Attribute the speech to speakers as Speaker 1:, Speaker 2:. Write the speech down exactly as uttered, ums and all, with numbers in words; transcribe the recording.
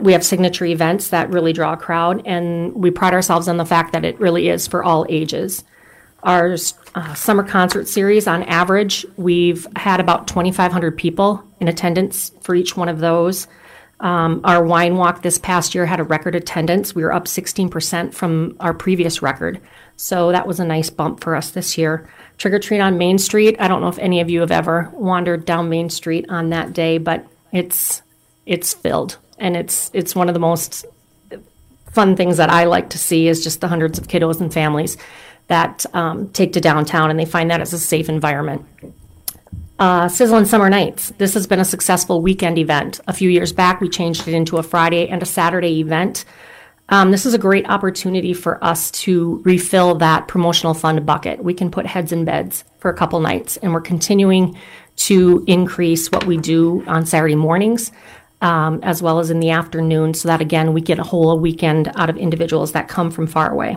Speaker 1: we have signature events that really draw a crowd, and we pride ourselves on the fact that it really is for all ages. Our uh, summer concert series, on average, we've had about twenty-five hundred people in attendance for each one of those. Um, our wine walk this past year had a record attendance. We were up sixteen percent from our previous record. So that was a nice bump for us this year. Trick or treat on Main Street. I don't know if any of you have ever wandered down Main Street on that day, but it's it's filled. And it's it's one of the most fun things that I like to see is just the hundreds of kiddos and families that um, take to downtown, and they find that as a safe environment. Uh, Sizzlin' Summer Nights. This has been a successful weekend event. A few years back, we changed it into a Friday and a Saturday event. Um, this is a great opportunity for us to refill that promotional fund bucket. We can put heads in beds for a couple nights, and we're continuing to increase what we do on Saturday mornings, um, as well as in the afternoon, so that, again, we get a whole weekend out of individuals that come from far away.